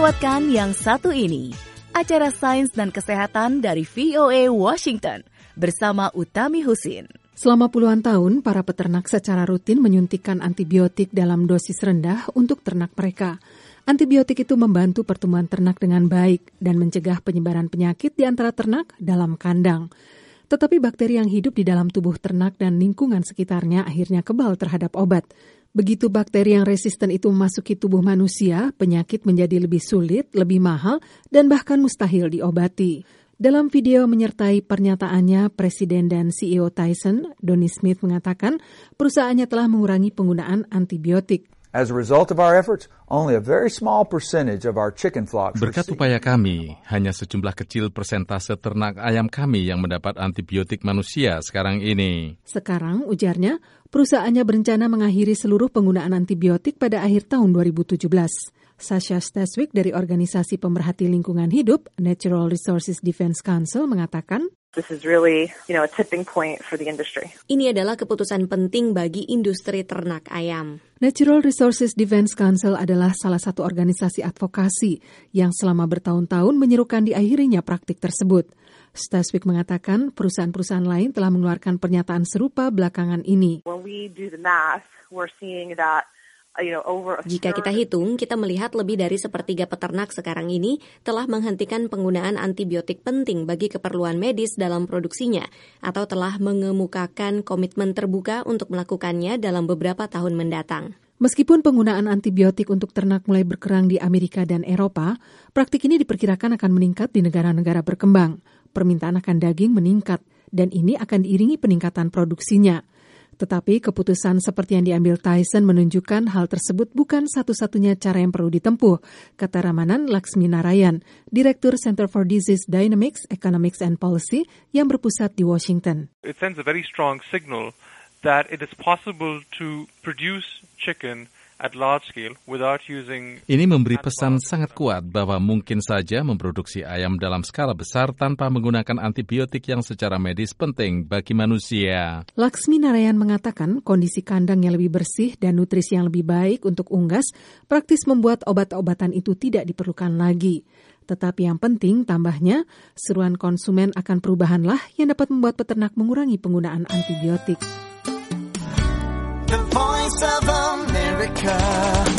lewatkan yang satu ini, acara Sains dan Kesehatan dari VOA Washington bersama Utami Husin. Selama puluhan tahun, para peternak secara rutin menyuntikkan antibiotik dalam dosis rendah untuk ternak mereka. Antibiotik itu membantu pertumbuhan ternak dengan baik dan mencegah penyebaran penyakit di antara ternak dalam kandang. Tetapi bakteri yang hidup di dalam tubuh ternak dan lingkungan sekitarnya akhirnya kebal terhadap obat. Begitu bakteri yang resisten itu memasuki tubuh manusia, penyakit menjadi lebih sulit, lebih mahal, dan bahkan mustahil diobati. Dalam video menyertai pernyataannya, Presiden dan CEO Tyson, Donnie Smith mengatakan perusahaannya telah mengurangi penggunaan antibiotik. As a result of our efforts, only a very small percentage of our chicken flocks. Berkat upaya kami, hanya sejumlah kecil persentase ternak ayam kami yang mendapat antibiotik manusia sekarang ini. Sekarang, ujarnya, perusahaannya berencana mengakhiri seluruh penggunaan antibiotik pada akhir tahun 2017. Sasha Staswick dari Organisasi Pemerhati Lingkungan Hidup, Natural Resources Defense Council, mengatakan, This is really, a tipping point for the industry. Ini adalah keputusan penting bagi industri ternak ayam. Natural Resources Defense Council adalah salah satu organisasi advokasi yang selama bertahun-tahun menyerukan diakhirinya praktik tersebut. Staswick mengatakan perusahaan-perusahaan lain telah mengeluarkan pernyataan serupa belakangan ini. When we do the math, we're seeing that jika kita hitung, kita melihat lebih dari sepertiga peternak sekarang ini telah menghentikan penggunaan antibiotik penting bagi keperluan medis dalam produksinya atau telah mengemukakan komitmen terbuka untuk melakukannya dalam beberapa tahun mendatang. Meskipun penggunaan antibiotik untuk ternak mulai berkurang di Amerika dan Eropa, praktik ini diperkirakan akan meningkat di negara-negara berkembang. Permintaan akan daging meningkat, dan ini akan diiringi peningkatan produksinya. Tetapi keputusan seperti yang diambil Tyson menunjukkan hal tersebut bukan satu-satunya cara yang perlu ditempuh, kata Ramanan Laksminarayan, Direktur Center for Disease Dynamics, Economics and Policy yang berpusat di Washington. It sends a very strong signal that it is possible to produce chicken at large scale without using. Ini memberi pesan sangat kuat bahwa mungkin saja memproduksi ayam dalam skala besar tanpa menggunakan antibiotik yang secara medis penting bagi manusia. Laksminarayan mengatakan kondisi kandang yang lebih bersih dan nutrisi yang lebih baik untuk unggas praktis membuat obat-obatan itu tidak diperlukan lagi. Tetapi yang penting, tambahnya, seruan konsumen akan perubahanlah yang dapat membuat peternak mengurangi penggunaan antibiotik. The Voice of America.